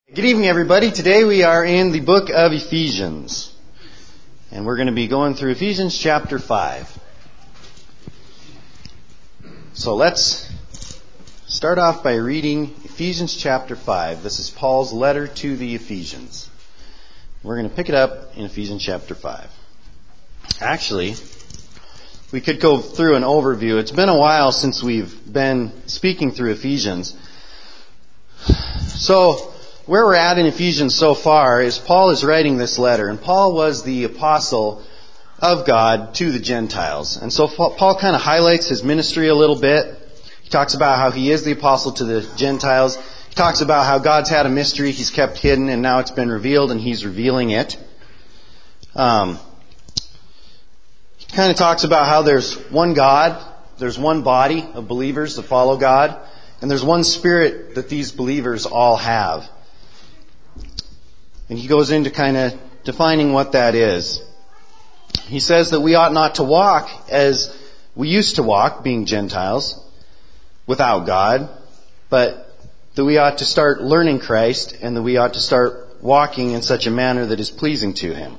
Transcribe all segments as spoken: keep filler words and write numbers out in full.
Good evening, everybody. Today we are in the book of Ephesians. And we're going to be going through Ephesians chapter five. So let's start off by reading Ephesians chapter five. This is Paul's letter to the Ephesians. We're going to pick it up in Ephesians chapter five. Actually, we could go through an overview. It's been a while since we've been speaking through Ephesians. So, where we're at in Ephesians so far is Paul is writing this letter, and Paul was the apostle of God to the Gentiles. And so Paul kind of highlights his ministry a little bit. He talks about how he is the apostle to the Gentiles. He talks about how God's had a mystery he's kept hidden, and now it's been revealed, and he's revealing it. Um, he kind of talks about how there's one God, there's one body of believers that follow God, and there's one Spirit that these believers all have. And he goes into kind of defining what that is. He says that we ought not to walk as we used to walk, being Gentiles, without God, but that we ought to start learning Christ, and that we ought to start walking in such a manner that is pleasing to Him.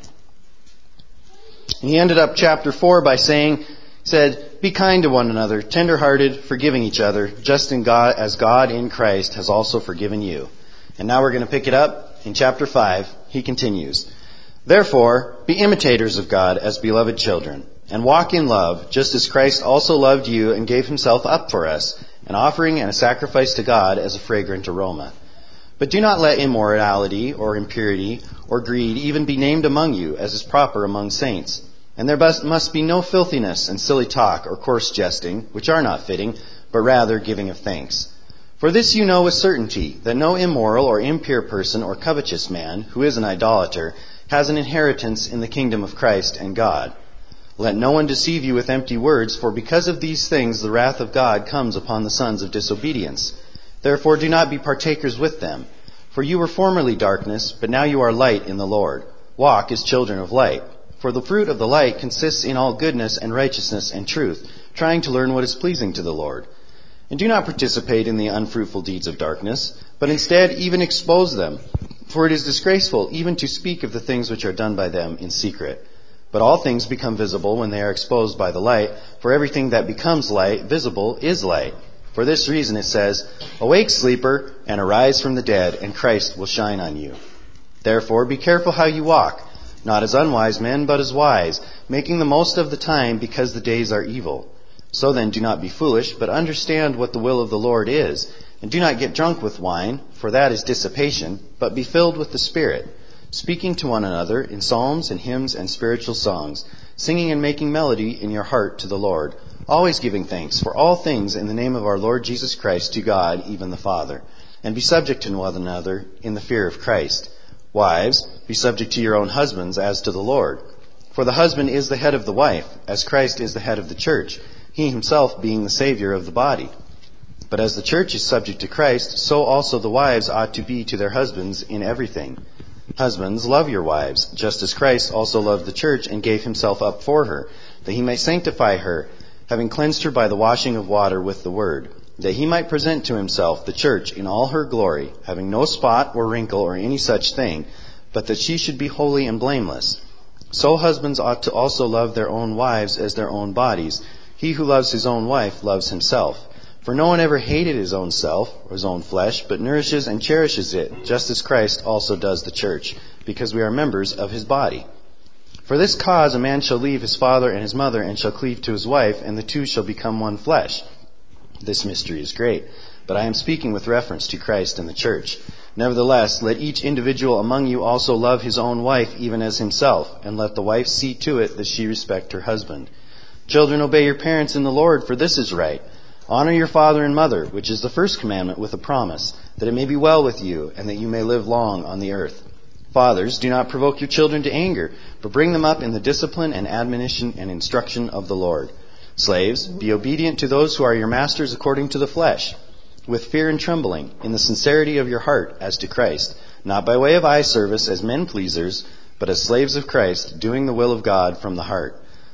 And he ended up chapter four by saying, he said, "Be kind to one another, tender-hearted, forgiving each other, just in God, as God in Christ has also forgiven you." And now we're going to pick it up. In chapter five, he continues, "Therefore, be imitators of God as beloved children, and walk in love, just as Christ also loved you and gave himself up for us, an offering and a sacrifice to God as a fragrant aroma. But do not let immorality or impurity or greed even be named among you, as is proper among saints. And there must be no filthiness and silly talk or coarse jesting, which are not fitting, but rather giving of thanks. For this you know with certainty, that no immoral or impure person or covetous man, who is an idolater, has an inheritance in the kingdom of Christ and God. Let no one deceive you with empty words, for because of these things the wrath of God comes upon the sons of disobedience. Therefore do not be partakers with them. For you were formerly darkness, but now you are light in the Lord. Walk as children of light. For the fruit of the light consists in all goodness and righteousness and truth, trying to learn what is pleasing to the Lord. And do not participate in the unfruitful deeds of darkness, but instead even expose them. For it is disgraceful even to speak of the things which are done by them in secret. But all things become visible when they are exposed by the light, for everything that becomes light, visible, is light. For this reason it says, 'Awake, sleeper, and arise from the dead, and Christ will shine on you.' Therefore be careful how you walk, not as unwise men, but as wise, making the most of the time, because the days are evil. So then do not be foolish, but understand what the will of the Lord is. And do not get drunk with wine, for that is dissipation, but be filled with the Spirit, speaking to one another in psalms and hymns and spiritual songs, singing and making melody in your heart to the Lord, always giving thanks for all things in the name of our Lord Jesus Christ to God, even the Father. And be subject to one another in the fear of Christ. Wives, be subject to your own husbands as to the Lord. For the husband is the head of the wife, as Christ is the head of the church, he himself being the Savior of the body. But as the church is subject to Christ, so also the wives ought to be to their husbands in everything. Husbands, love your wives, just as Christ also loved the church and gave himself up for her, that he might sanctify her, having cleansed her by the washing of water with the word, that he might present to himself the church in all her glory, having no spot or wrinkle or any such thing, but that she should be holy and blameless. So husbands ought to also love their own wives as their own bodies. He who loves his own wife loves himself. For no one ever hated his own self or his own flesh, but nourishes and cherishes it, just as Christ also does the church, because we are members of his body. For this cause a man shall leave his father and his mother, and shall cleave to his wife, and the two shall become one flesh. This mystery is great, but I am speaking with reference to Christ and the church. Nevertheless, let each individual among you also love his own wife even as himself, and let the wife see to it that she respect her husband. Children, obey your parents in the Lord, for this is right. Honor your father and mother, which is the first commandment with a promise, that it may be well with you, and that you may live long on the earth. Fathers, do not provoke your children to anger, but bring them up in the discipline and admonition and instruction of the Lord. Slaves, be obedient to those who are your masters according to the flesh, with fear and trembling, in the sincerity of your heart, as to Christ, not by way of eye service as men pleasers, but as slaves of Christ, doing the will of God from the heart.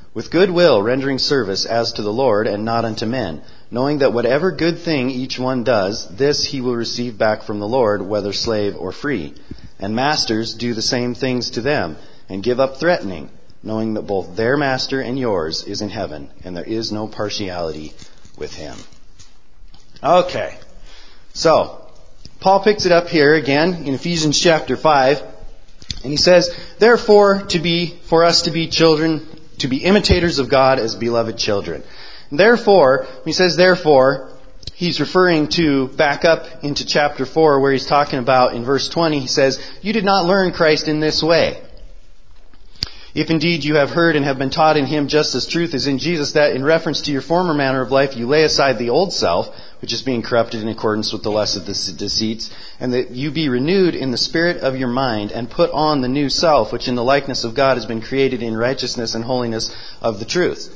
with good will rendering service as to the Lord and not unto men, knowing that whatever good thing each one does, this he will receive back from the Lord, whether slave or free. And masters, do the same things to them, and give up threatening, knowing that both their master and yours is in heaven, and there is no partiality with him. Okay, so Paul picks it up here again in Ephesians chapter five, and he says, therefore, to be for us to be children, to be imitators of God as beloved children. Therefore, when he says therefore, he's referring to back up into chapter four where he's talking about in verse twenty, he says, you did not learn Christ in this way. If indeed you have heard and have been taught in Him just as truth is in Jesus, that in reference to your former manner of life you lay aside the old self, which is being corrupted in accordance with the lust of the deceits, and that you be renewed in the spirit of your mind, and put on the new self, which in the likeness of God has been created in righteousness and holiness of the truth.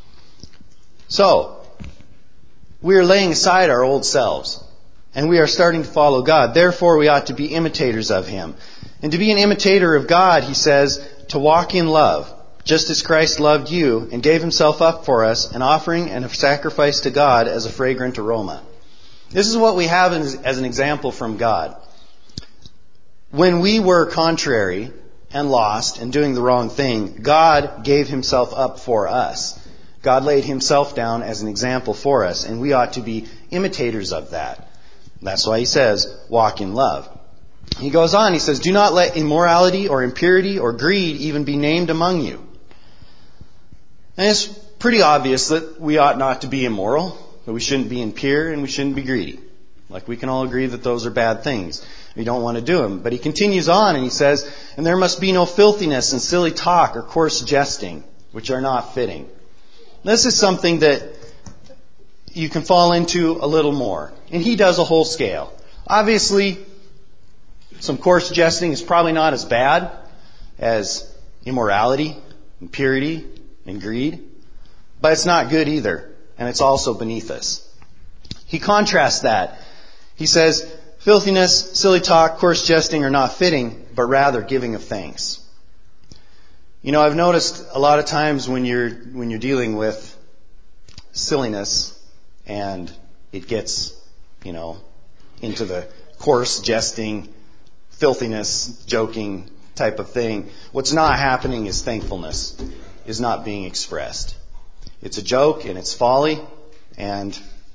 So, we are laying aside our old selves, and we are starting to follow God. Therefore, we ought to be imitators of Him. And to be an imitator of God, he says, to walk in love, just as Christ loved you and gave Himself up for us, an offering and a sacrifice to God as a fragrant aroma. This is what we have as an example from God. When we were contrary and lost and doing the wrong thing, God gave Himself up for us. God laid Himself down as an example for us, and we ought to be imitators of that. That's why He says, walk in love. He goes on, he says, do not let immorality or impurity or greed even be named among you. And it's pretty obvious that we ought not to be immoral, that we shouldn't be impure, and we shouldn't be greedy. Like, we can all agree that those are bad things. We don't want to do them. But he continues on and he says, and there must be no filthiness and silly talk or coarse jesting, which are not fitting. This is something that you can fall into a little more. And he does a whole scale. Obviously, some coarse jesting is probably not as bad as immorality, impurity, and greed. But it's not good either. And it's also beneath us. He contrasts that. He says, filthiness, silly talk, coarse jesting are not fitting, but rather giving of thanks. You know, I've noticed a lot of times when you're when you're dealing with silliness and it gets, you know, into the coarse jesting, filthiness, joking type of thing, what's not happening is thankfulness is not being expressed. It's a joke and it's folly, and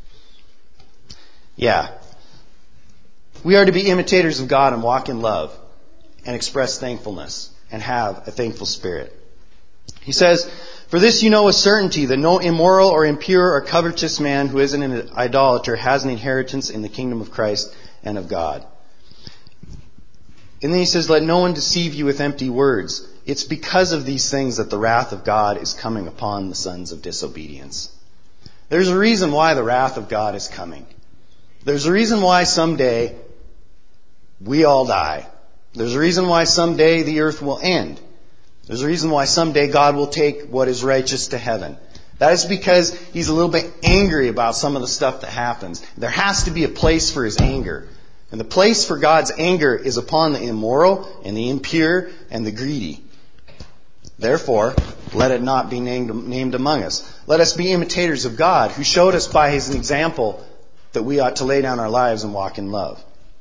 yeah. We are to be imitators of God and walk in love and express thankfulness and have a thankful spirit. He says, for this you know with certainty that no immoral or impure or covetous man who isn't an idolater has an inheritance in the kingdom of Christ and of God. And then he says, let no one deceive you with empty words. It's because of these things that the wrath of God is coming upon the sons of disobedience. There's a reason why the wrath of God is coming. There's a reason why someday we all die. There's a reason why someday the earth will end. There's a reason why someday God will take what is righteous to heaven. That is because He's a little bit angry about some of the stuff that happens. There has to be a place for His anger. And the place for God's anger is upon the immoral and the impure and the greedy. Therefore, let it not be named, named among us. Let us be imitators of God, who showed us by His example that we ought to lay down our lives and walk in love.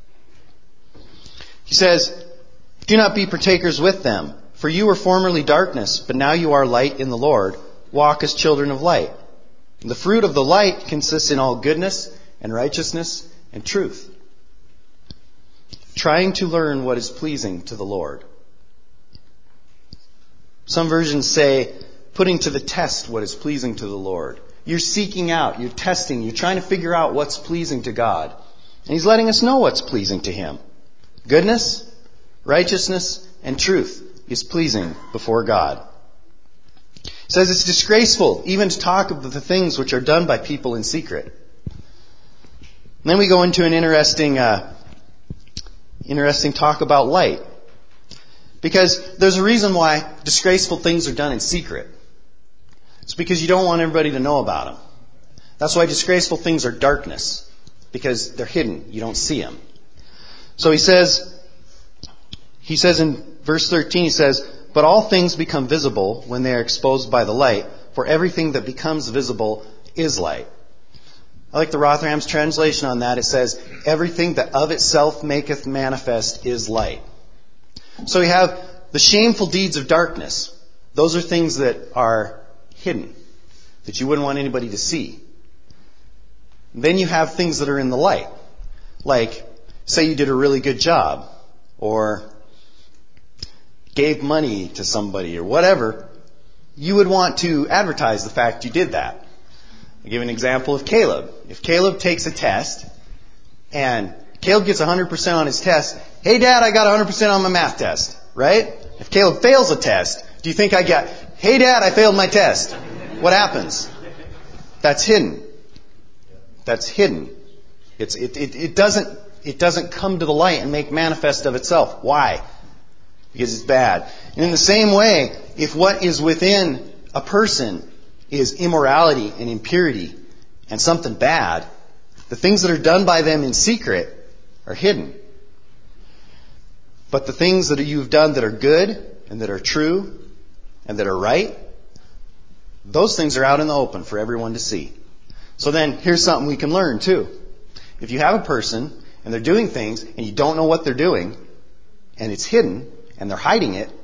He says, do not be partakers with them, for you were formerly darkness, but now you are light in the Lord. Walk as children of light. And the fruit of the light consists in all goodness and righteousness and truth, trying to learn what is pleasing to the Lord. Some versions say, putting to the test what is pleasing to the Lord. You're seeking out, you're testing, you're trying to figure out what's pleasing to God. And He's letting us know what's pleasing to Him. Goodness, righteousness, and truth is pleasing before God. He says it's disgraceful even to talk of the things which are done by people in secret. And then we go into an interesting, uh, interesting talk about light. Because there's a reason why disgraceful things are done in secret. It's because you don't want everybody to know about them. That's why disgraceful things are darkness. Because they're hidden. You don't see them. So he says, he says in verse thirteen, he says, But all things become visible when they are exposed by the light, for everything that becomes visible is light. I like the Rotherham's translation on that. It says, everything that of itself maketh manifest is light. So we have the shameful deeds of darkness. Those are things that are hidden, that you wouldn't want anybody to see. Then you have things that are in the light. Like, say you did a really good job, or gave money to somebody, or whatever. You would want to advertise the fact you did that. I'll give an example of Caleb. If Caleb takes a test, and Caleb gets one hundred percent on his test, hey Dad, I got one hundred percent on my math test, right? If Caleb fails a test, do you think I get, hey Dad, I failed my test? What happens? That's hidden. That's hidden. It's, it, it, it doesn't, it doesn't come to the light and make manifest of itself. Why? Because it's bad. And in the same way, if what is within a person is immorality and impurity and something bad, the things that are done by them in secret are hidden. But the things that you've done that are good and that are true and that are right, those things are out in the open for everyone to see. So then, here's something we can learn too. If you have a person and they're doing things and you don't know what they're doing and it's hidden and they're hiding it,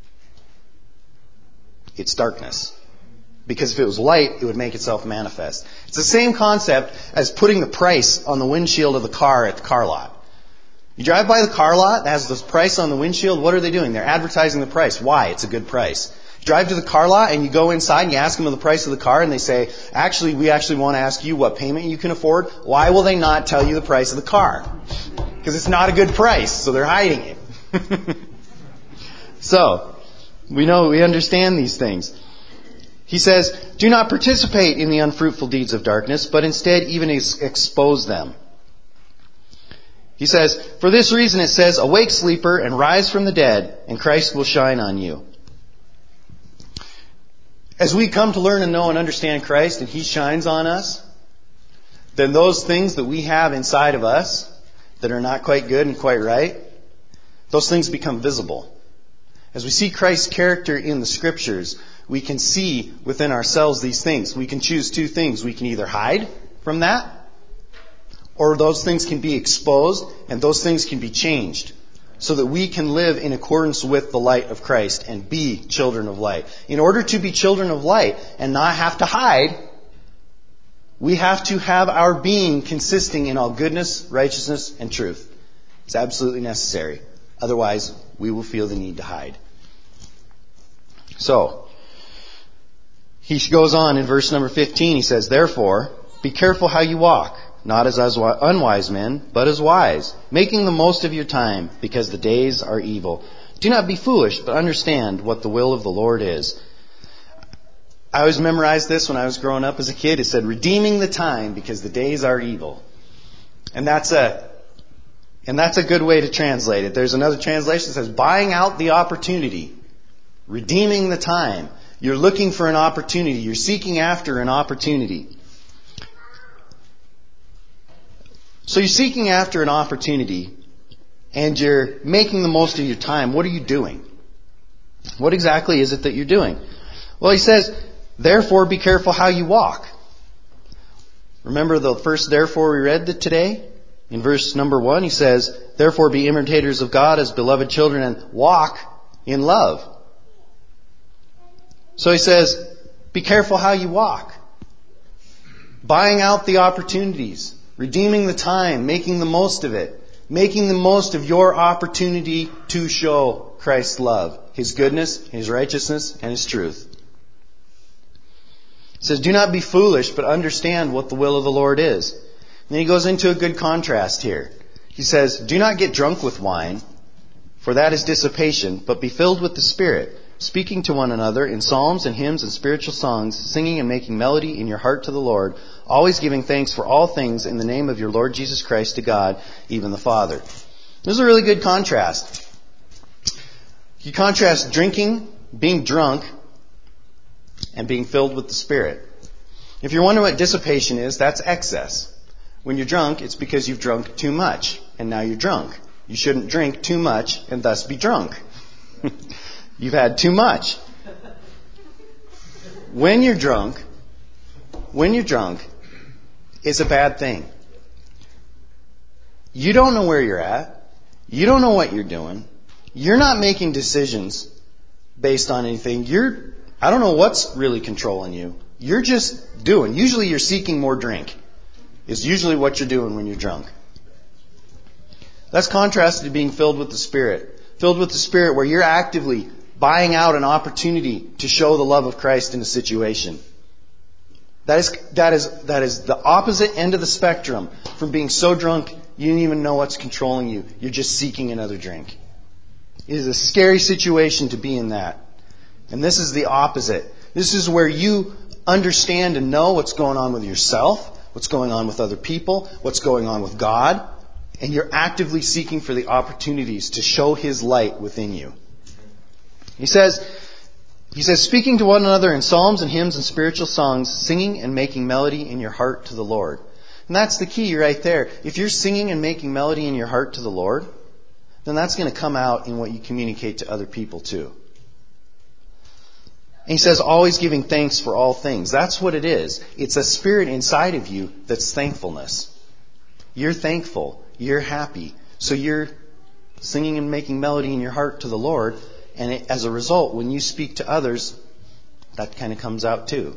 it's darkness. Because if it was light, it would make itself manifest. It's the same concept as putting the price on the windshield of the car at the car lot. You drive by the car lot that has this price on the windshield, what are they doing? They're advertising the price. Why? It's a good price. You drive to the car lot and you go inside and you ask them the price of the car and they say, actually, we actually want to ask you what payment you can afford. Why will they not tell you the price of the car? Because it's not a good price, so they're hiding it. So, we know, we understand these things. He says, do not participate in the unfruitful deeds of darkness, but instead even ex- expose them. He says, for this reason it says, awake sleeper and rise from the dead, and Christ will shine on you. As we come to learn and know and understand Christ and He shines on us, then those things that we have inside of us that are not quite good and quite right, those things become visible. As we see Christ's character in the Scriptures, we can see within ourselves these things. We can choose two things. We can either hide from that, or those things can be exposed, and those things can be changed, so that we can live in accordance with the light of Christ and be children of light. In order to be children of light and not have to hide, we have to have our being consisting in all goodness, righteousness, and truth. It's absolutely necessary. Otherwise, we will feel the need to hide. So, he goes on in verse number fifteen. He says, therefore, be careful how you walk, not as unwise men, but as wise, making the most of your time, because the days are evil. Do not be foolish, but understand what the will of the Lord is. I always memorized this when I was growing up as a kid. It said, redeeming the time, because the days are evil. And that's a And that's a good way to translate it. There's another translation that says, buying out the opportunity. Redeeming the time. You're looking for an opportunity. You're seeking after an opportunity. So you're seeking after an opportunity and you're making the most of your time. What are you doing? What exactly is it that you're doing? Well, he says, therefore be careful how you walk. Remember the first therefore we read today? In verse number one, he says, therefore be imitators of God as beloved children and walk in love. So he says, be careful how you walk. Buying out the opportunities. Redeeming the time. Making the most of it. Making the most of your opportunity to show Christ's love. His goodness, His righteousness, and His truth. He says, do not be foolish, but understand what the will of the Lord is. And then he goes into a good contrast here. He says, do not get drunk with wine, for that is dissipation, but be filled with the Spirit, speaking to one another in psalms and hymns and spiritual songs, singing and making melody in your heart to the Lord, always giving thanks for all things in the name of your Lord Jesus Christ to God, even the Father. This is a really good contrast. You contrast drinking, being drunk, and being filled with the Spirit. If you're wondering what dissipation is, that's excess. When you're drunk, it's because you've drunk too much, and now you're drunk. You shouldn't drink too much and thus be drunk. You've had too much. When you're drunk, when you're drunk, it's a bad thing. You don't know where you're at. You don't know what you're doing. You're not making decisions based on anything. You're, I don't know what's really controlling you. You're just doing. Usually you're seeking more drink. Is usually what you're doing when you're drunk. That's contrasted to being filled with the Spirit. Filled with the Spirit where you're actively buying out an opportunity to show the love of Christ in a situation. That is, that is, that is the opposite end of the spectrum from being so drunk you don't even know what's controlling you. You're just seeking another drink. It is a scary situation to be in that. And this is the opposite. This is where you understand and know what's going on with yourself, what's going on with other people, what's going on with God, and you're actively seeking for the opportunities to show His light within you. He says, he says, speaking to one another in psalms and hymns and spiritual songs, singing and making melody in your heart to the Lord. And that's the key right there. If you're singing and making melody in your heart to the Lord, then that's going to come out in what you communicate to other people too. And he says, always giving thanks for all things. That's what it is. It's a spirit inside of you that's thankfulness. You're thankful. You're happy. So you're singing and making melody in your heart to the Lord. And it, as a result, when you speak to others, that kind of comes out too.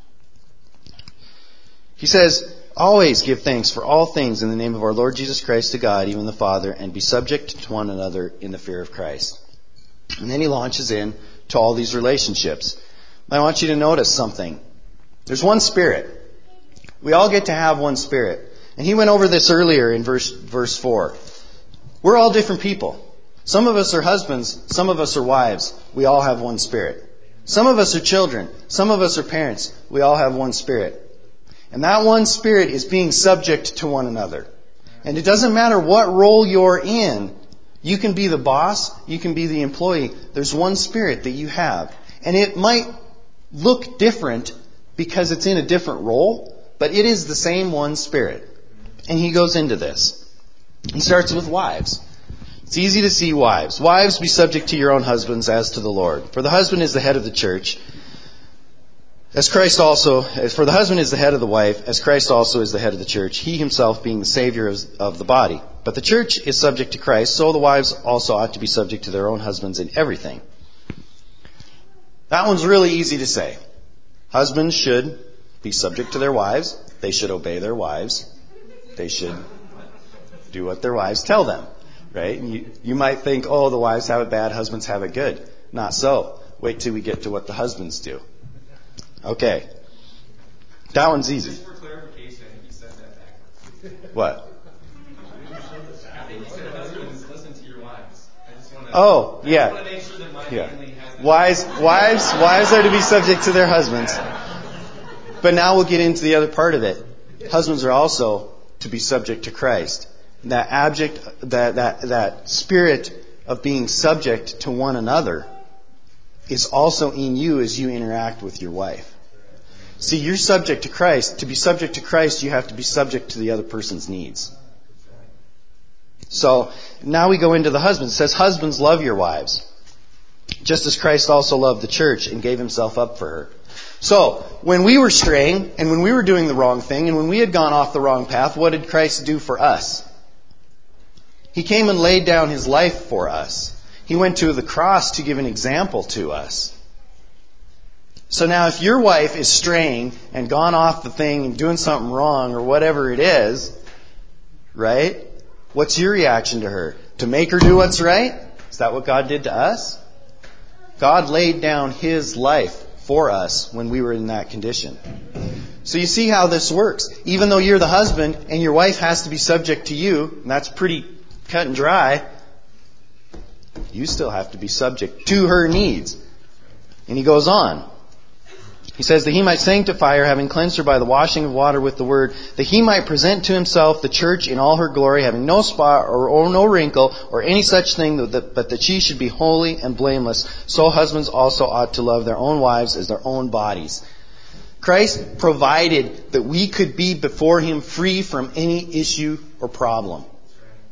He says, always give thanks for all things in the name of our Lord Jesus Christ to God, even the Father, and be subject to one another in the fear of Christ. And then he launches in to all these relationships. I want you to notice something. There's one Spirit. We all get to have one Spirit. And he went over this earlier in verse verse four. We're all different people. Some of us are husbands. Some of us are wives. We all have one Spirit. Some of us are children. Some of us are parents. We all have one Spirit. And that one Spirit is being subject to one another. And it doesn't matter what role you're in. You can be the boss. You can be the employee. There's one Spirit that you have. And it might look different because it's in a different role, but it is the same one Spirit. And he goes into this. He starts with wives. It's easy to see wives. Wives, be subject to your own husbands as to the Lord. For the husband is the head of the church, as Christ also, for the husband is the head of the wife, as Christ also is the head of the church, he himself being the Savior of the body. But the church is subject to Christ, so the wives also ought to be subject to their own husbands in everything. That one's really easy to say. Husbands should be subject to their wives. They should obey their wives. They should do what their wives tell them. Right? And you, you might think, oh, the wives have it bad, husbands have it good. Not so. Wait till we get to what the husbands do. Okay. That one's easy. Just for clarification, I think you said that backwards. What? I think you said husbands, listen to your wives. I just want to, oh, I yeah. just want to make sure that my yeah. family has... Wives, wives, wives are to be subject to their husbands. But now we'll get into the other part of it. Husbands are also to be subject to Christ. That abject, that, that, that spirit of being subject to one another is also in you as you interact with your wife. See, you're subject to Christ. To be subject to Christ, you have to be subject to the other person's needs. So, now we go into the husbands. It says, husbands, love your wives, just as Christ also loved the church and gave himself up for her. So, when we were straying, and when we were doing the wrong thing, and when we had gone off the wrong path, what did Christ do for us? He came and laid down His life for us. He went to the cross to give an example to us. So now if your wife is straying and gone off the thing and doing something wrong or whatever it is, right? What's your reaction to her? To make her do what's right? Is that what God did to us? God laid down His life for us when we were in that condition. So you see how this works. Even though you're the husband and your wife has to be subject to you, and that's pretty cut and dry, you still have to be subject to her needs. And he goes on. He says that he might sanctify her, having cleansed her by the washing of water with the word, that he might present to himself the church in all her glory, having no spot or, or no wrinkle or any such thing, but that she should be holy and blameless. So husbands also ought to love their own wives as their own bodies. Christ provided that we could be before Him free from any issue or problem.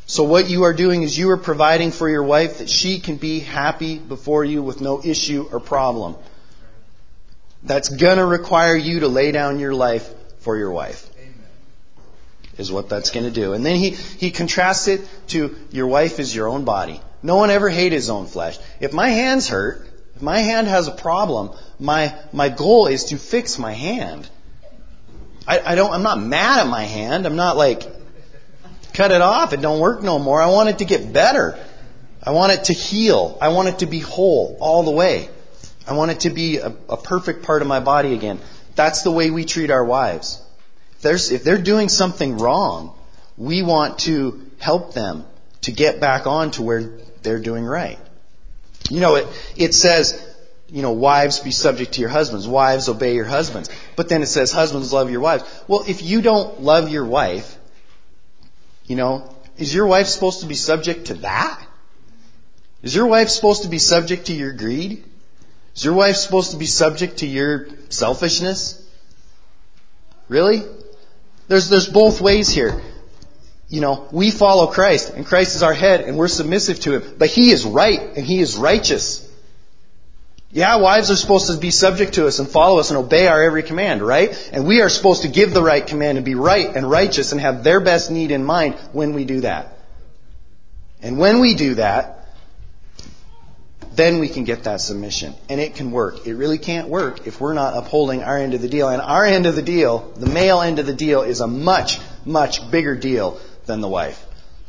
So what you are doing is you are providing for your wife that she can be happy before you with no issue or problem. That's going to require you to lay down your life for your wife. Amen. Is what that's going to do. And then he, he contrasts it to your wife is your own body. No one ever hated his own flesh. If my hand's hurt, if my hand has a problem, my my goal is to fix my hand. I, I don't I'm not mad at my hand. I'm not like cut it off, it don't work no more. I want it to get better. I want it to heal. I want it to be whole all the way. I want it to be a, a perfect part of my body again. That's the way we treat our wives. If, there's, if they're doing something wrong, we want to help them to get back on to where they're doing right. You know, it, it says, you know, wives be subject to your husbands. Wives obey your husbands. But then it says, husbands love your wives. Well, if you don't love your wife, you know, is your wife supposed to be subject to that? Is your wife supposed to be subject to your greed? Is your wife supposed to be subject to your selfishness? Really? There's there's both ways here. You know, we follow Christ, and Christ is our head, and we're submissive to Him. But He is right, and He is righteous. Yeah, wives are supposed to be subject to us and follow us and obey our every command, right? And we are supposed to give the right command and be right and righteous and have their best need in mind when we do that. And when we do that, then we can get that submission. And it can work. It really can't work if we're not upholding our end of the deal. And our end of the deal, the male end of the deal, is a much, much bigger deal than the wife.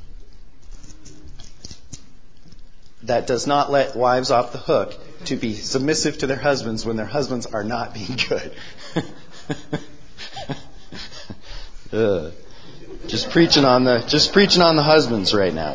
That does not let wives off the hook to be submissive to their husbands when their husbands are not being good. uh, just preaching on the just preaching on the husbands right now.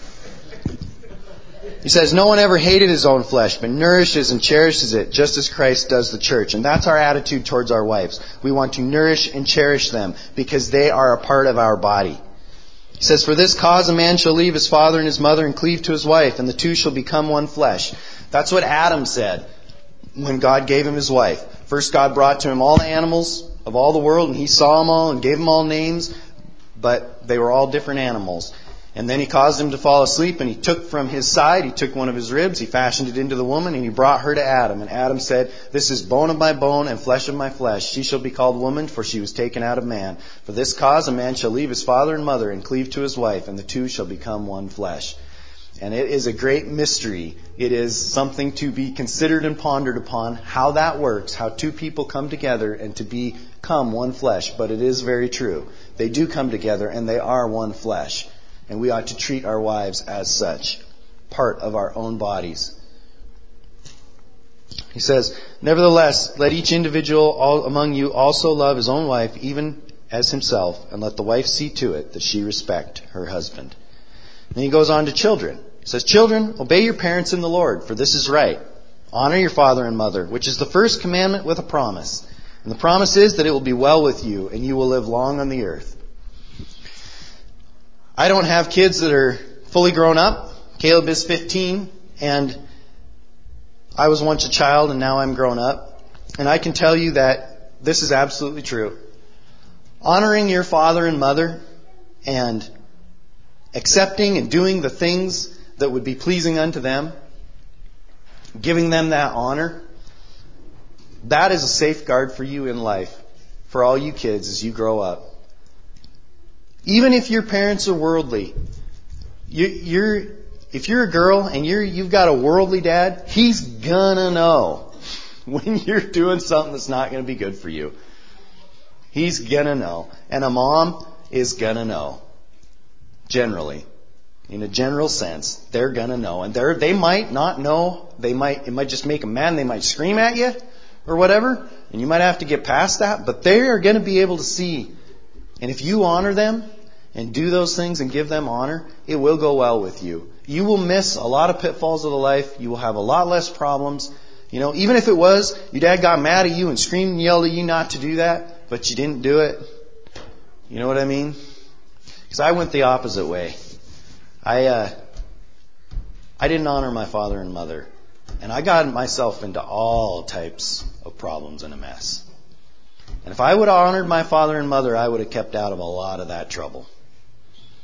He says, no one ever hated his own flesh, but nourishes and cherishes it, just as Christ does the church. And that's our attitude towards our wives. We want to nourish and cherish them because they are a part of our body. He says, for this cause a man shall leave his father and his mother and cleave to his wife, and the two shall become one flesh. That's what Adam said when God gave him his wife. First, God brought to him all the animals of all the world, and he saw them all and gave them all names, but they were all different animals. And then he caused him to fall asleep, and he took from his side, he took one of his ribs, he fashioned it into the woman, and he brought her to Adam. And Adam said, this is bone of my bone and flesh of my flesh. She shall be called woman, for she was taken out of man. For this cause a man shall leave his father and mother and cleave to his wife, and the two shall become one flesh. And it is a great mystery. It is something to be considered and pondered upon, how that works, how two people come together and to become one flesh. But it is very true. They do come together and they are one flesh. And we ought to treat our wives as such, part of our own bodies. He says, nevertheless, let each individual all among you also love his own wife, even as himself, and let the wife see to it that she respect her husband. Then he goes on to children. He says, children, obey your parents in the Lord, for this is right. Honor your father and mother, which is the first commandment with a promise. And the promise is that it will be well with you, and you will live long on the earth. I don't have kids that are fully grown up. Caleb is fifteen, and I was once a child, and now I'm grown up. And I can tell you that this is absolutely true. Honoring your father and mother and accepting and doing the things that would be pleasing unto them, giving them that honor, that is a safeguard for you in life, for all you kids as you grow up. Even if your parents are worldly, you, you're if you're a girl and you're you've got a worldly dad, he's gonna know when you're doing something that's not going to be good for you. He's gonna know, and a mom is gonna know. Generally, in a general sense, they're gonna know, and they they might not know. They might it might just make them mad. And they might scream at you or whatever, and you might have to get past that. But they are going to be able to see, and if you honor them and do those things and give them honor, it will go well with you. You will miss a lot of pitfalls of the life. You will have a lot less problems. You know, even if it was your dad got mad at you and screamed and yelled at you not to do that, but you didn't do it. You know what I mean? Because I went the opposite way. I uh, I didn't honor my father and mother, and I got myself into all types of problems and a mess. And if I would have honored my father and mother, I would have kept out of a lot of that trouble.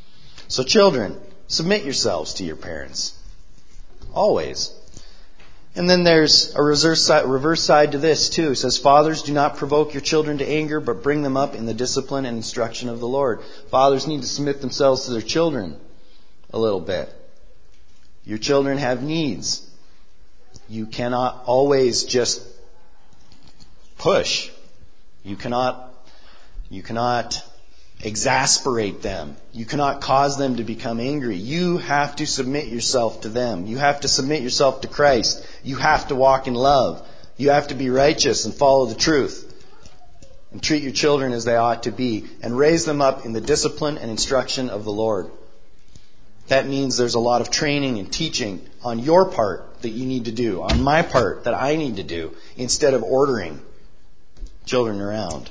So children, submit yourselves to your parents. Always. And then there's a reverse side, reverse side to this too. It says, fathers, do not provoke your children to anger, but bring them up in the discipline and instruction of the Lord. Fathers need to submit themselves to their children a little bit. Your children have needs. You cannot always just push. You cannot, you cannot exasperate them. You cannot cause them to become angry. You have to submit yourself to them. You have to submit yourself to Christ. You have to walk in love. You have to be righteous and follow the truth. And treat your children as they ought to be. And raise them up in the discipline and instruction of the Lord. That means there's a lot of training and teaching on your part that you need to do. On my part that I need to do. Instead of ordering children around.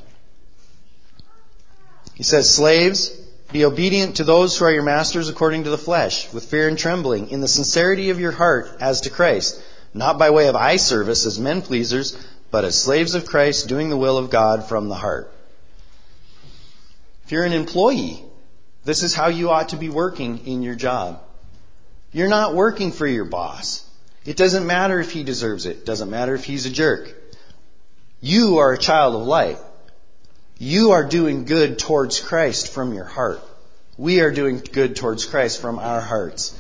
He says, slaves, be obedient to those who are your masters according to the flesh, with fear and trembling, in the sincerity of your heart as to Christ, not by way of eye service as men pleasers, but as slaves of Christ, doing the will of God from the heart. If you're an employee, this is how you ought to be working in your job. You're not working for your boss. It doesn't matter if he deserves it. It doesn't matter if he's a jerk. You are a child of light. You are doing good towards Christ from your heart. We are doing good towards Christ from our hearts.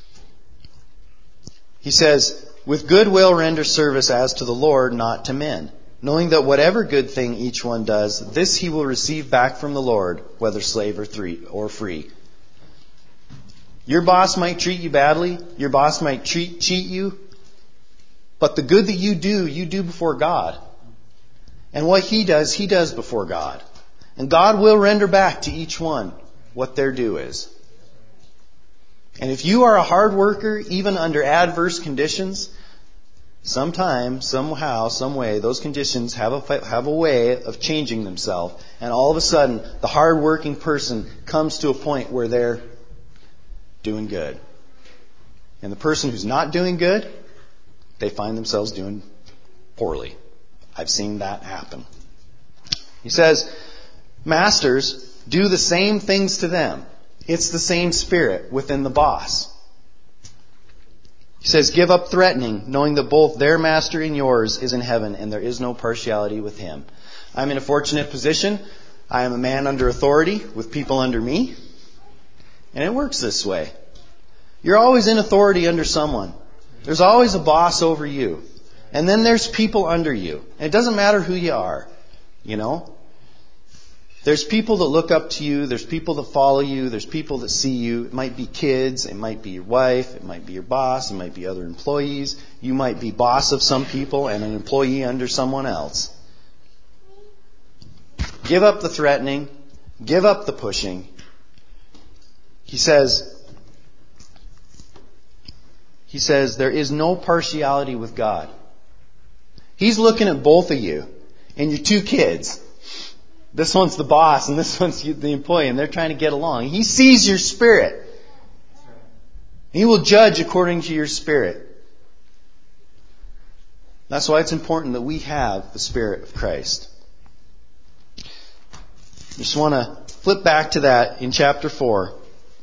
He says, with good will render service as to the Lord, not to men, knowing that whatever good thing each one does, this he will receive back from the Lord, whether slave or free. Your boss might treat you badly. Your boss might treat, cheat you. But the good that you do, you do before God. And what he does, he does before God. And God will render back to each one what their due is. And if you are a hard worker, even under adverse conditions, sometime, somehow, some way, those conditions have a, have a way of changing themselves. And all of a sudden, the hard-working person comes to a point where they're doing good. And the person who's not doing good, they find themselves doing poorly. I've seen that happen. He says, masters, do the same things to them. It's the same spirit within the boss. He says, give up threatening, knowing that both their master and yours is in heaven, and there is no partiality with him. I'm in a fortunate position. I am a man under authority with people under me. And it works this way. You're always in authority under someone. There's always a boss over you. And then there's people under you. And it doesn't matter who you are, you know. There's people that look up to you. There's people that follow you. There's people that see you. It might be kids. It might be your wife. It might be your boss. It might be other employees. You might be boss of some people and an employee under someone else. Give up the threatening. Give up the pushing. He says, he says, there is no partiality with God. He's looking at both of you and your two kids. This one's the boss and this one's the employee, and they're trying to get along. He sees your spirit. He will judge according to your spirit. That's why it's important that we have the Spirit of Christ. Just want to flip back to that in chapter four.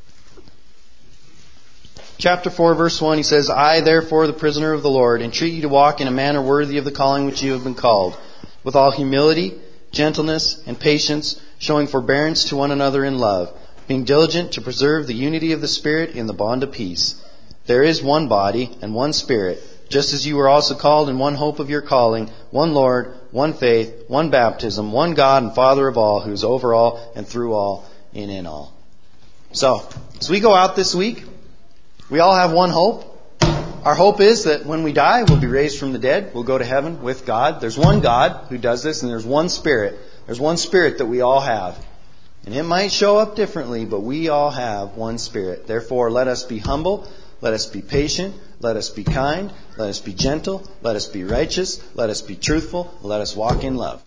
Chapter four, verse one, he says, I, therefore, the prisoner of the Lord, entreat you to walk in a manner worthy of the calling which you have been called, with all humility, gentleness, and patience, showing forbearance to one another in love, being diligent to preserve the unity of the Spirit in the bond of peace. There is one body and one Spirit, just as you were also called in one hope of your calling, one Lord, one faith, one baptism, one God and Father of all, who is over all and through all and in all. So, as we go out this week, we all have one hope. Our hope is that when we die, we'll be raised from the dead. We'll go to heaven with God. There's one God who does this, and there's one Spirit. There's one Spirit that we all have. And it might show up differently, but we all have one Spirit. Therefore, let us be humble. Let us be patient. Let us be kind. Let us be gentle. Let us be righteous. Let us be truthful. Let us walk in love.